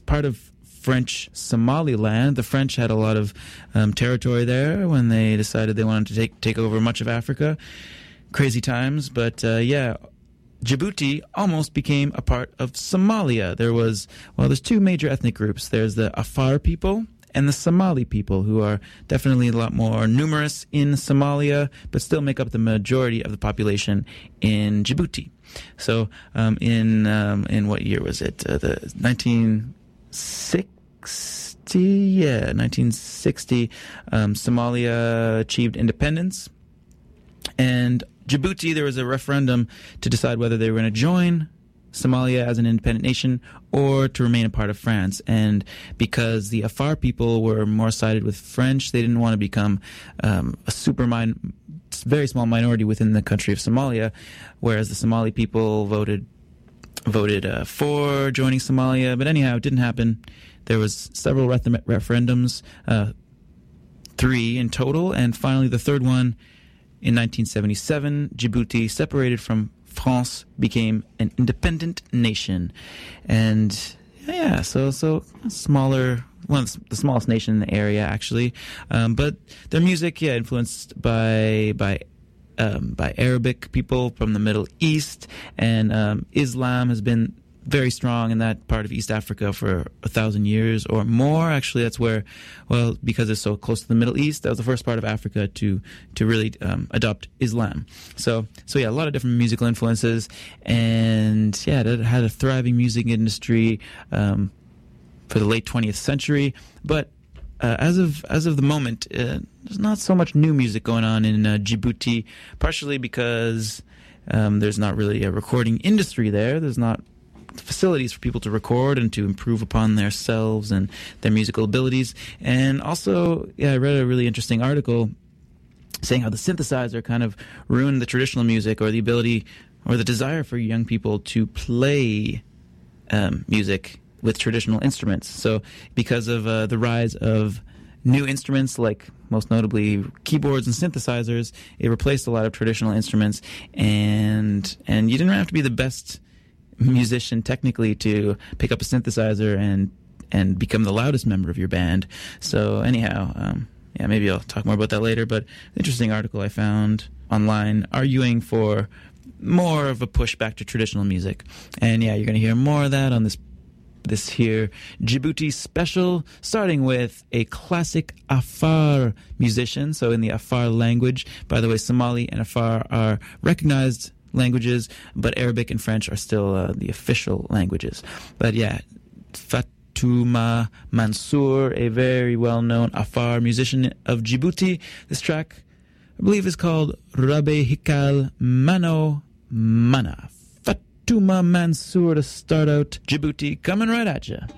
part of French Somaliland. The French had a lot of territory there when they decided they wanted to take over much of Africa. Crazy times, but Djibouti almost became a part of Somalia. There's two major ethnic groups. There's the Afar people and the Somali people, who are definitely a lot more numerous in Somalia, but still make up the majority of the population in Djibouti. So in what year was it? The 1960, Somalia achieved independence. And Djibouti, there was a referendum to decide whether they were going to join Somalia as an independent nation or to remain a part of France. And because the Afar people were more sided with French, they didn't want to become a very small minority within the country of Somalia, whereas the Somali people voted for joining Somalia. But anyhow, it didn't happen. There was several referendums, 3 in total, and finally the third one in 1977, Djibouti, separated from France, became an independent nation. And so smaller, one of the smallest nation in the area, actually. But their music, influenced by Arabic people from the Middle East, and Islam has been very strong in that part of East Africa for 1,000 years or more. Actually, that's where, because it's so close to the Middle East, that was the first part of Africa to really adopt Islam. So a lot of different musical influences, and it had a thriving music industry for the late 20th century. But as of the moment, there's not so much new music going on in Djibouti, partially because there's not really a recording industry there. There's not facilities for people to record and to improve upon themselves and their musical abilities. And also, I read a really interesting article saying how the synthesizer kind of ruined the traditional music, or the ability or the desire for young people to play music with traditional instruments. So because of the rise of new instruments, like most notably keyboards and synthesizers, it replaced a lot of traditional instruments, and you didn't have to be the best musician technically to pick up a synthesizer and become the loudest member of your band. So anyhow, maybe I'll talk more about that later, but interesting article I found online arguing for more of a push back to traditional music. And you're going to hear more of that on this here Djibouti special, starting with a classic Afar musician. So in the Afar language, by the way, Somali and Afar are recognized languages, but Arabic and French are still the official languages. But Fatouma Mansour, a very well-known Afar musician of Djibouti. This track, I believe, is called Rabbe Hikal Mano Mana. Fatouma Mansour to start out Djibouti, coming right at you.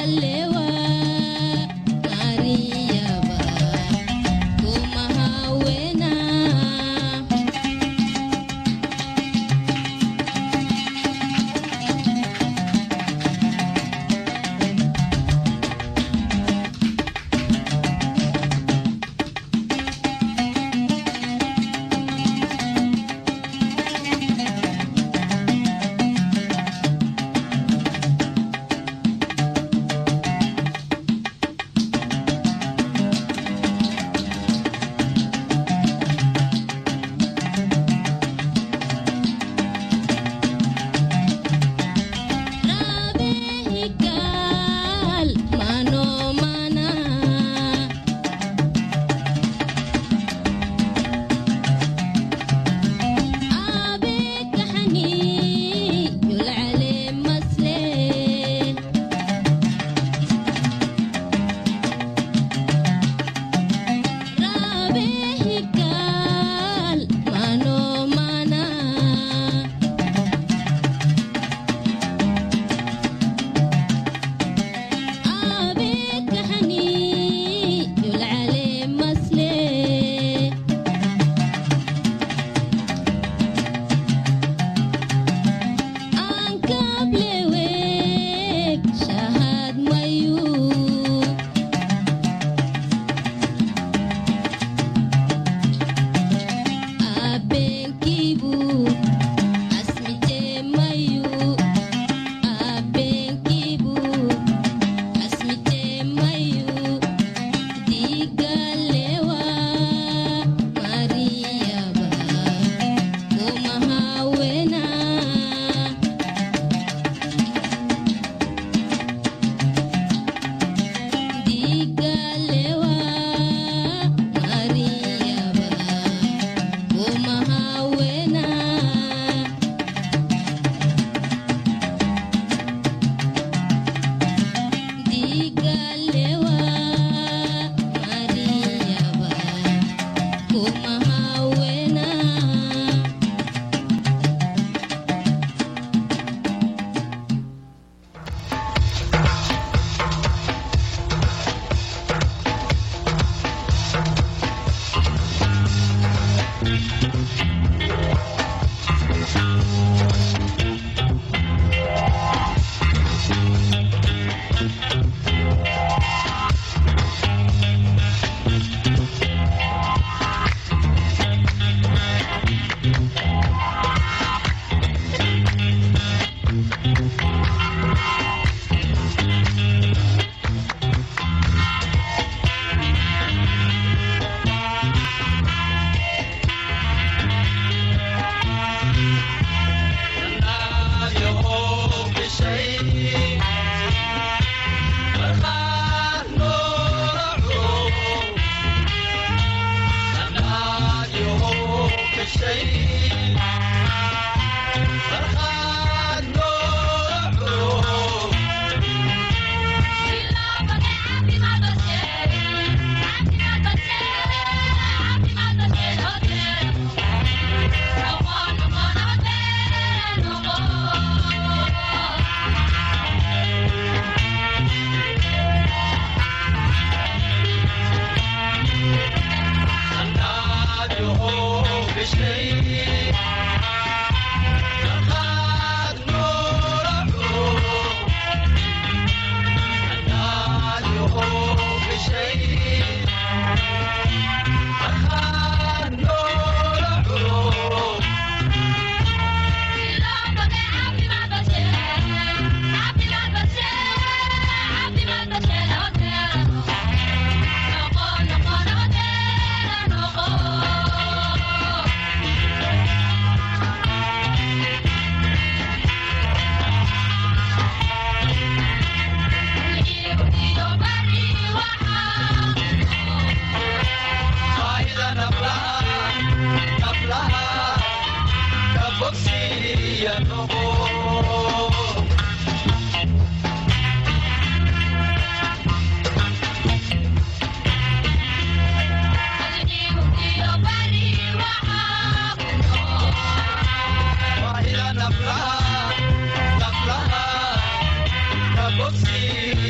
Naflaha, kabogsi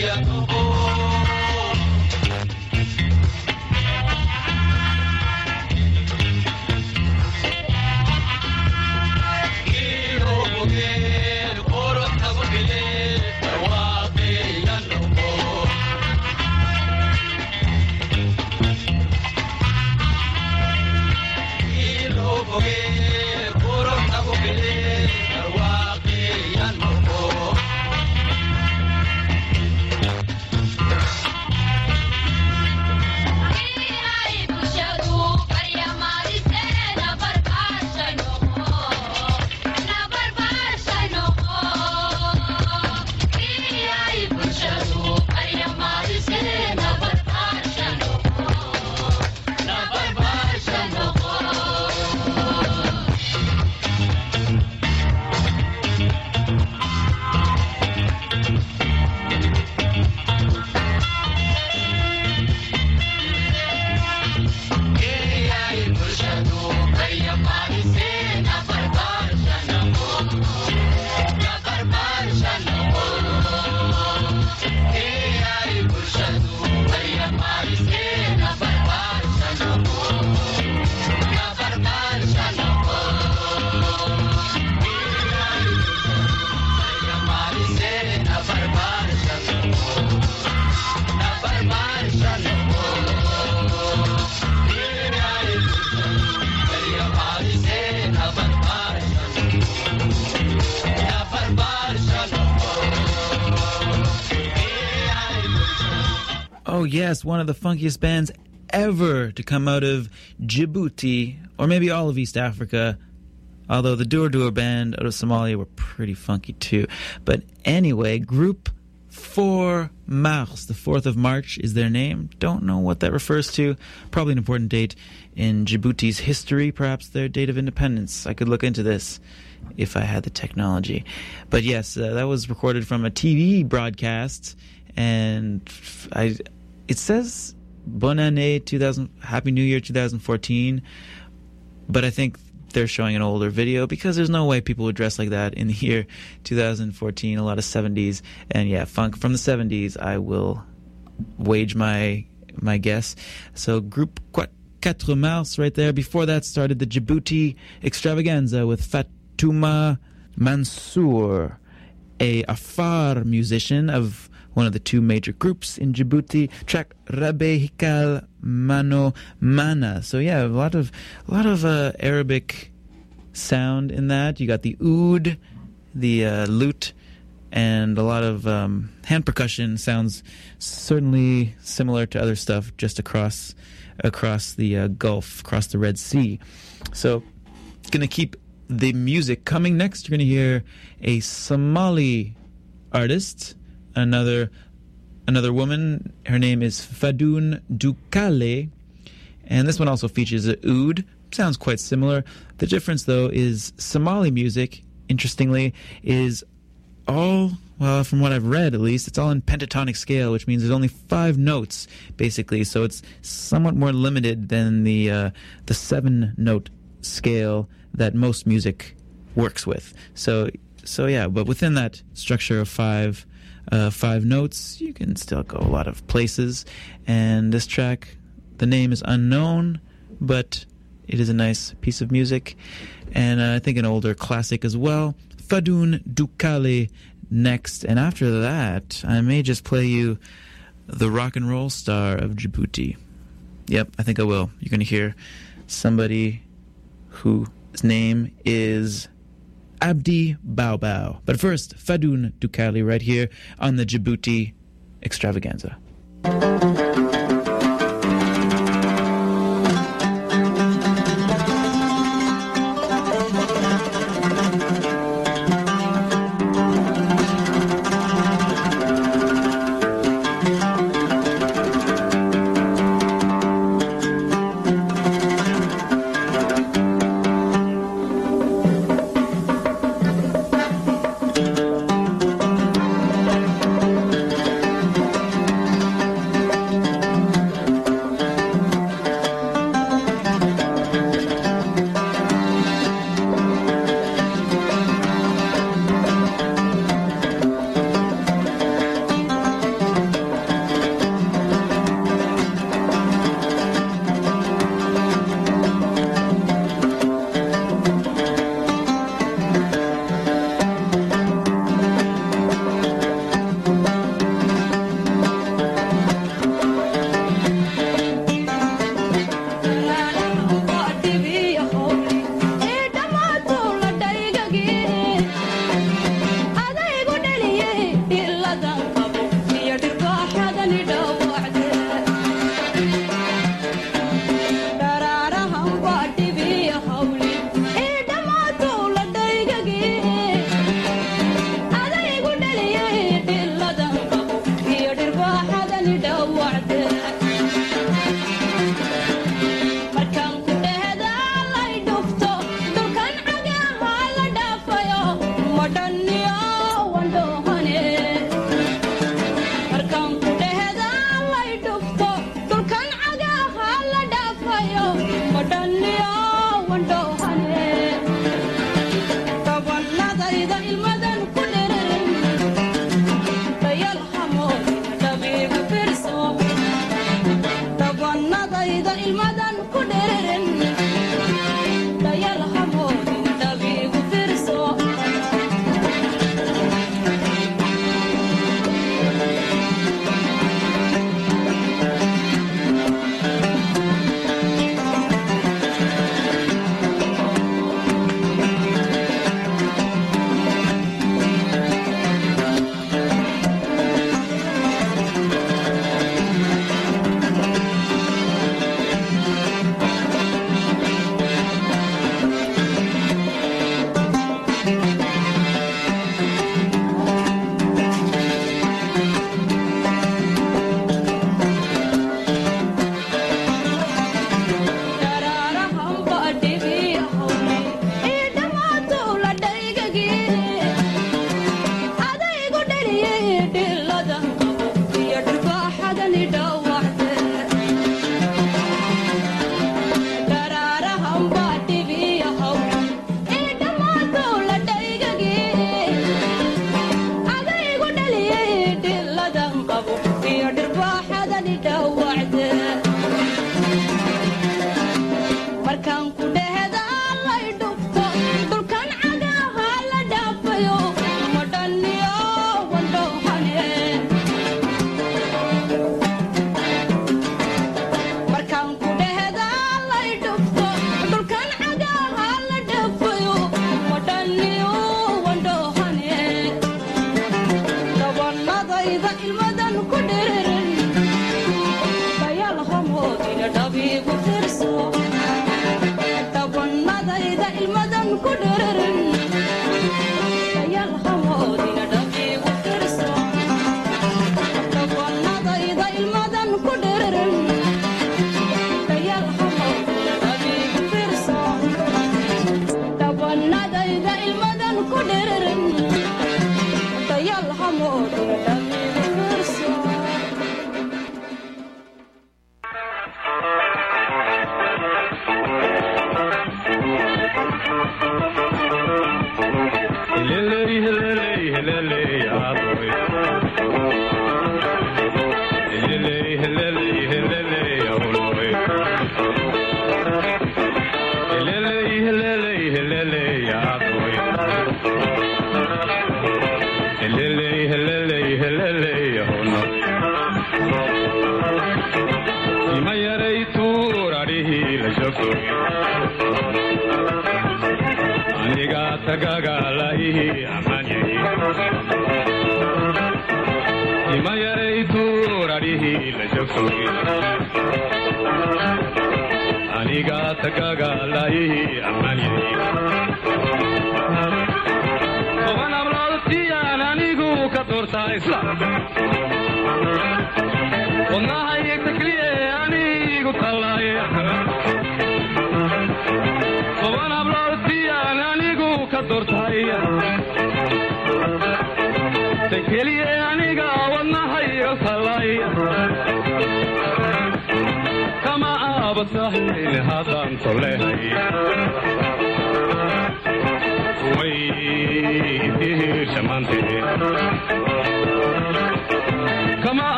Oh yes, one of the funkiest bands ever to come out of Djibouti, or maybe all of East Africa, although the Dur Dur band out of Somalia were pretty funky too. But anyway, Group 4 Mars, the 4th of March is their name. Don't know what that refers to. Probably an important date in Djibouti's history, perhaps their date of independence. I could look into this if I had the technology. But yes, that was recorded from a TV broadcast, and it says Bonne Année 2000, Happy New Year 2014, but I think they're showing an older video because there's no way people would dress like that in the year 2014, a lot of 70s, and yeah, funk from the 70s, I will wage my guess. So Group 4 Mars right there. Before that started the Djibouti Extravaganza with Fatouma Mansour, a Afar musician of one of the two major groups in Djibouti. Track Rabbe Hikal Mano Mana. So yeah, a lot of Arabic sound in that. You got the oud, the lute, and a lot of hand percussion. Sounds certainly similar to other stuff just across the Gulf, across the Red Sea. So gonna keep the music coming. Next, you're gonna hear a Somali artist, another woman. Her name is Fadoun Dukale, and this one also features a oud. Sounds quite similar. The difference, though, is Somali music, interestingly, is all, well, from what I've read at least, it's all in pentatonic scale, which means there's only 5 notes, basically. So it's somewhat more limited than the 7-note scale that most music works with. So yeah, but within that structure of 5 notes, you can still go a lot of places. And this track, the name is unknown, but it is a nice piece of music, and I think an older classic as well. Fadoun Dukale next, and after that, I may just play you the rock and roll star of Djibouti. Yep, I think I will. You're going to hear somebody whose name is Abdi Baobao. But first, Fadoun Dukale right here on the Djibouti Extravaganza.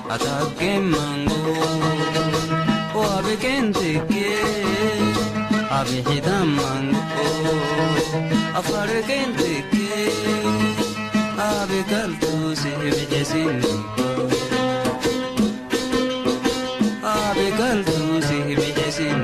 atake mango o abe kente ke abe hida mango afare kente ke abe kaltu se bejesin abe kaltu se bejesin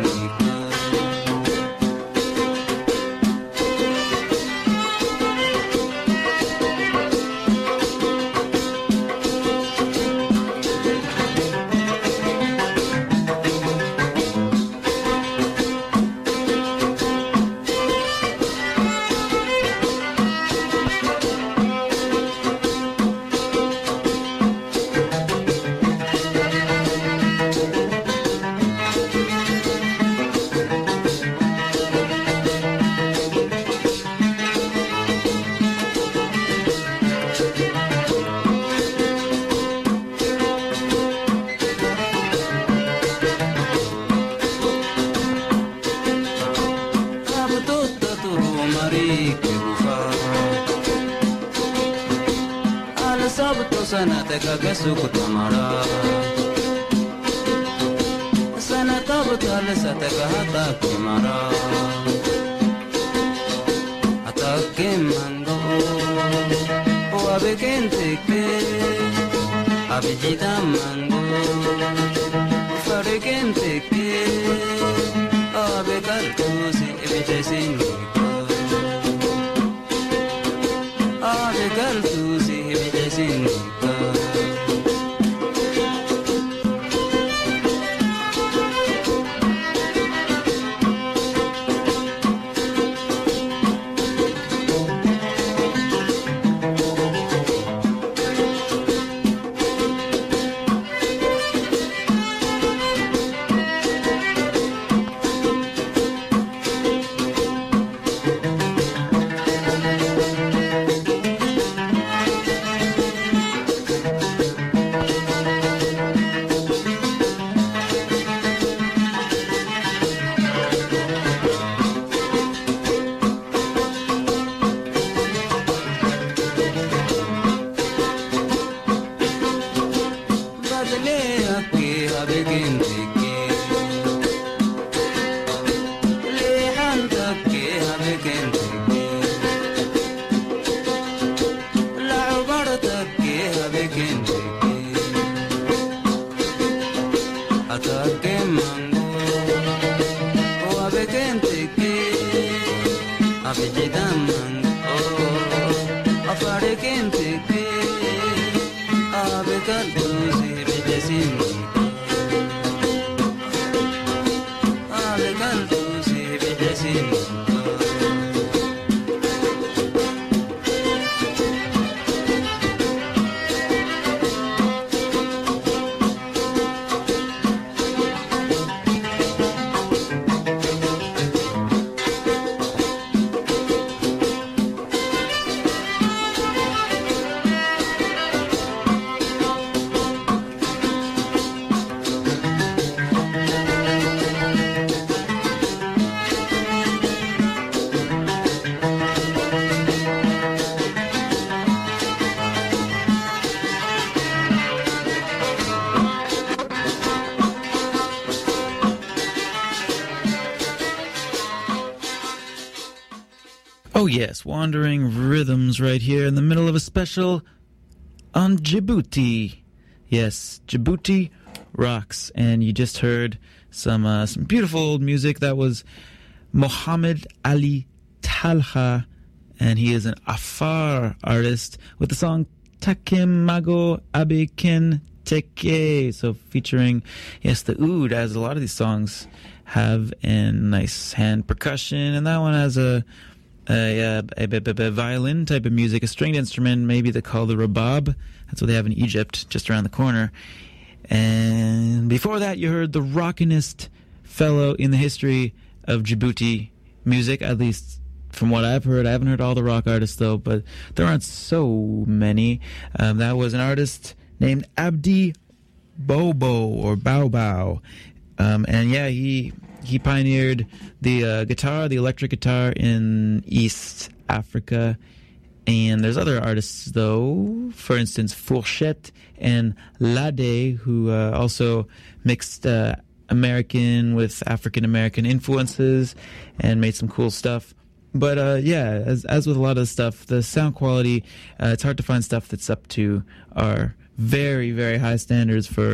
Kagasuku tamara sana tabtal satagahata kumara atake mango o abe kente ke abe jita mango fare kente ke abe kaltu se bejesin abe kaltu se bejesin Oh yes, Wandering Rhythms right here in the middle of a special on Djibouti. Yes, Djibouti rocks. And you just heard some beautiful old music. That was Mohammed Ali Talha, and he is an Afar artist with the song Takemago Abeken Teke. So featuring, yes, the oud, as a lot of these songs have, and nice hand percussion. And that one has a violin type of music, a stringed instrument, maybe they call the rabab. That's what they have in Egypt, just around the corner. And before that, you heard the rockinest fellow in the history of Djibouti music, at least from what I've heard. I haven't heard all the rock artists, though, but there aren't so many. That was an artist named Abdi Bobo, or Bao Bao. And yeah, he pioneered the guitar, the electric guitar in East Africa. And there's other artists, though. For instance, Fourchette and Lade, who also mixed American with African-American influences and made some cool stuff. But yeah, as with a lot of stuff, the sound quality, it's hard to find stuff that's up to our very, very high standards for